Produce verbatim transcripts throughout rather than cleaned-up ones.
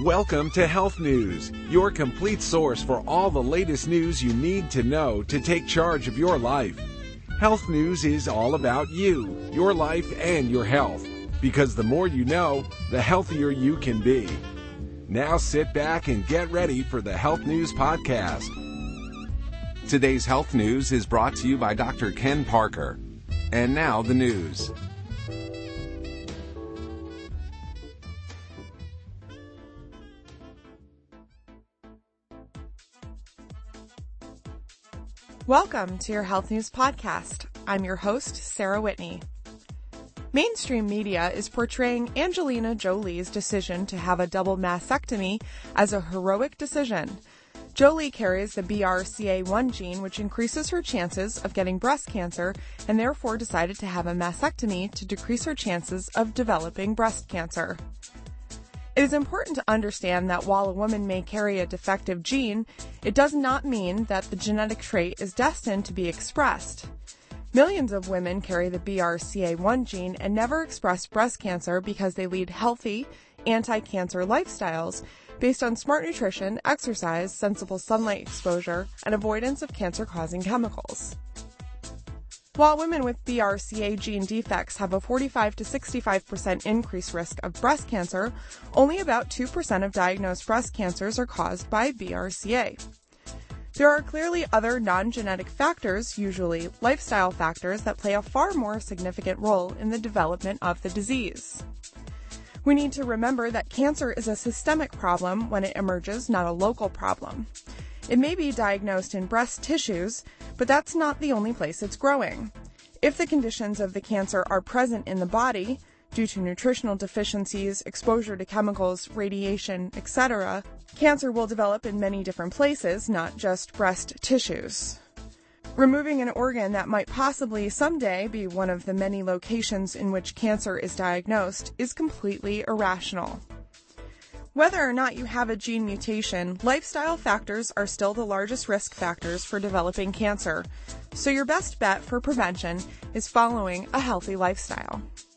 Welcome to Health News, your complete source for all the latest news you need to know to take charge of your life. Health News is all about you, your life, and your health. Because the more you know, the healthier you can be. Now sit back and get ready for the Health News Podcast. Today's Health News is brought to you by Doctor Ken Parker. And now the news. Welcome to your Health News Podcast. I'm your host, Sarah Whitney. Mainstream media is portraying Angelina Jolie's decision to have a double mastectomy as a heroic decision. Jolie carries the B R C A one gene, which increases her chances of getting breast cancer, and therefore decided to have a mastectomy to decrease her chances of developing breast cancer. It is important to understand that while a woman may carry a defective gene, it does not mean that the genetic trait is destined to be expressed. Millions of women carry the B R C A one gene and never express breast cancer because they lead healthy, anti-cancer lifestyles based on smart nutrition, exercise, sensible sunlight exposure, and avoidance of cancer-causing chemicals. While women with B R C A gene defects have a forty-five to sixty-five percent increased risk of breast cancer, only about two percent of diagnosed breast cancers are caused by B R C A. There are clearly other non-genetic factors, usually lifestyle factors, that play a far more significant role in the development of the disease. We need to remember that cancer is a systemic problem when it emerges, not a local problem. It may be diagnosed in breast tissues, but that's not the only place it's growing. If the conditions of the cancer are present in the body, due to nutritional deficiencies, exposure to chemicals, radiation, et cetera, cancer will develop in many different places, not just breast tissues. Removing an organ that might possibly someday be one of the many locations in which cancer is diagnosed is completely irrational. Whether or not you have a gene mutation, lifestyle factors are still the largest risk factors for developing cancer, so your best bet for prevention is following a healthy lifestyle.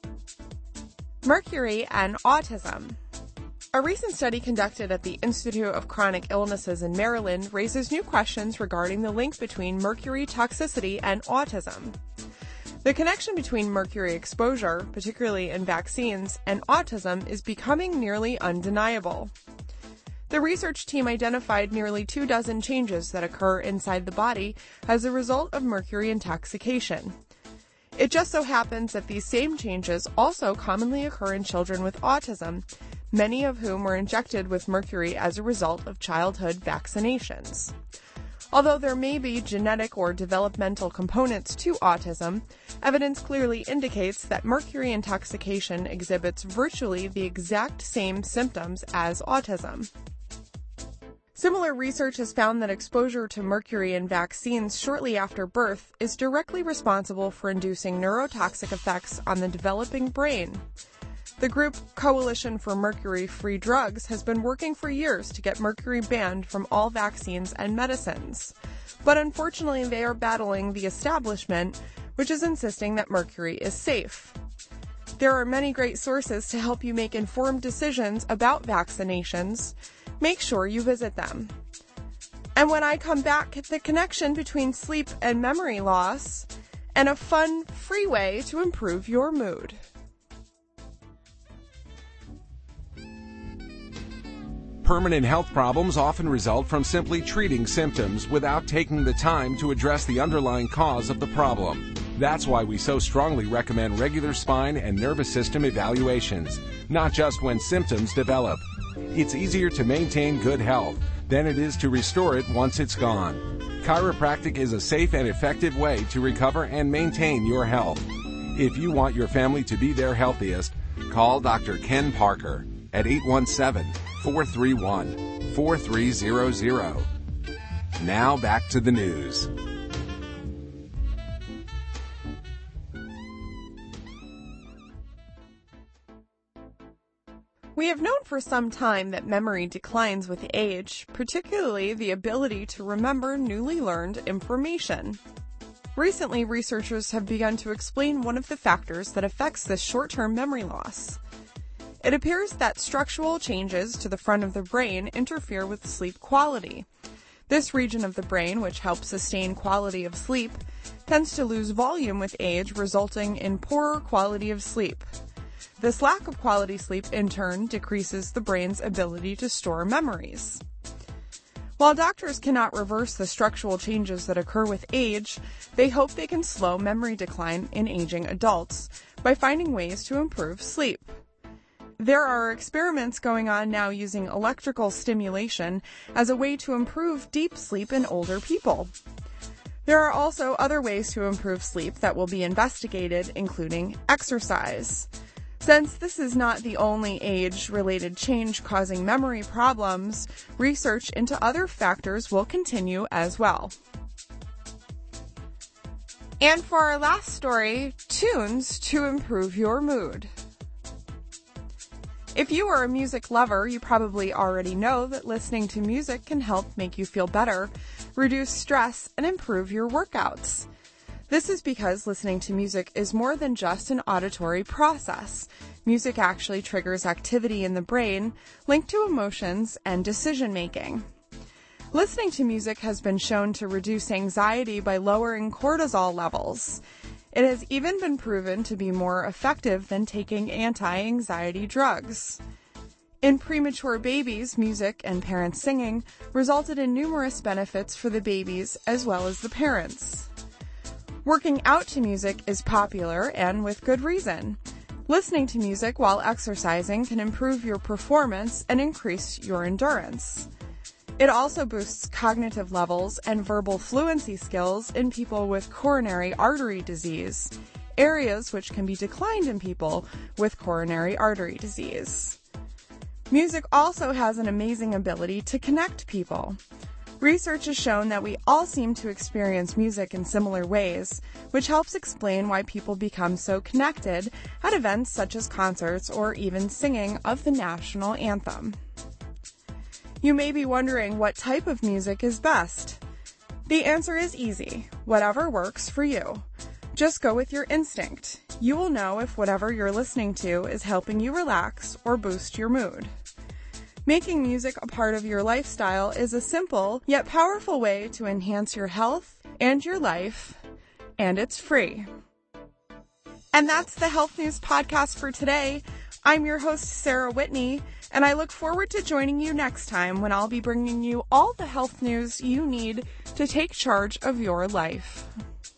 Mercury and autism. A recent study conducted at the Institute of Chronic Illnesses in Maryland raises new questions regarding the link between mercury toxicity and autism. The connection between mercury exposure, particularly in vaccines, and autism is becoming nearly undeniable. The research team identified nearly two dozen changes that occur inside the body as a result of mercury intoxication. It just so happens that these same changes also commonly occur in children with autism, many of whom were injected with mercury as a result of childhood vaccinations. Although there may be genetic or developmental components to autism, evidence clearly indicates that mercury intoxication exhibits virtually the exact same symptoms as autism. Similar research has found that exposure to mercury in vaccines shortly after birth is directly responsible for inducing neurotoxic effects on the developing brain. The group Coalition for Mercury-Free Drugs has been working for years to get mercury banned from all vaccines and medicines. But unfortunately, they are battling the establishment, which is insisting that mercury is safe. There are many great sources to help you make informed decisions about vaccinations. Make sure you visit them. And when I come back, the connection between sleep and memory loss, and a fun, free way to improve your mood. Permanent health problems often result from simply treating symptoms without taking the time to address the underlying cause of the problem. That's why we so strongly recommend regular spine and nervous system evaluations, not just when symptoms develop. It's easier to maintain good health than it is to restore it once it's gone. Chiropractic is a safe and effective way to recover and maintain your health. If you want your family to be their healthiest, call Doctor Ken Parker at eight one seven, four three one, four three zero zero. Now back to the news. We have known for some time that memory declines with age, particularly the ability to remember newly learned information. Recently, researchers have begun to explain one of the factors that affects this short-term memory loss. It appears that structural changes to the front of the brain interfere with sleep quality. This region of the brain, which helps sustain quality of sleep, tends to lose volume with age, resulting in poorer quality of sleep. This lack of quality sleep, in turn, decreases the brain's ability to store memories. While doctors cannot reverse the structural changes that occur with age, they hope they can slow memory decline in aging adults by finding ways to improve sleep. There are experiments going on now using electrical stimulation as a way to improve deep sleep in older people. There are also other ways to improve sleep that will be investigated, including exercise. Since this is not the only age-related change causing memory problems, research into other factors will continue as well. And for our last story, tunes to improve your mood. If you are a music lover, you probably already know that listening to music can help make you feel better, reduce stress, and improve your workouts. This is because listening to music is more than just an auditory process. Music actually triggers activity in the brain linked to emotions and decision-making. Listening to music has been shown to reduce anxiety by lowering cortisol levels. It has even been proven to be more effective than taking anti-anxiety drugs. In premature babies, music and parents singing resulted in numerous benefits for the babies as well as the parents. Working out to music is popular and with good reason. Listening to music while exercising can improve your performance and increase your endurance. It also boosts cognitive levels and verbal fluency skills in people with coronary artery disease, areas which can be declined in people with coronary artery disease. Music also has an amazing ability to connect people. Research has shown that we all seem to experience music in similar ways, which helps explain why people become so connected at events such as concerts or even singing of the national anthem. You may be wondering what type of music is best. The answer is easy, whatever works for you. Just go with your instinct. You will know if whatever you're listening to is helping you relax or boost your mood. Making music a part of your lifestyle is a simple yet powerful way to enhance your health and your life, and it's free. And that's the Health News Podcast for today. I'm your host, Sarah Whitney, and I look forward to joining you next time when I'll be bringing you all the health news you need to take charge of your life.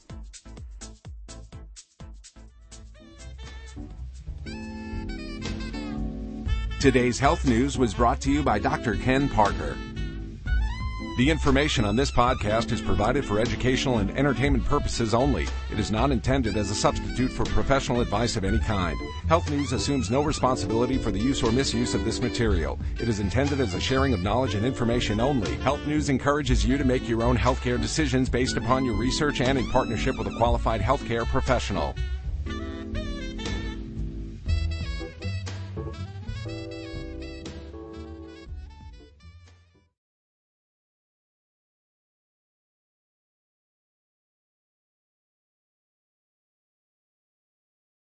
Today's health news was brought to you by Doctor Ken Parker. The information on this podcast is provided for educational and entertainment purposes only. It is not intended as a substitute for professional advice of any kind. Health News assumes no responsibility for the use or misuse of this material. It is intended as a sharing of knowledge and information only. Health News encourages you to make your own healthcare decisions based upon your research and in partnership with a qualified healthcare professional.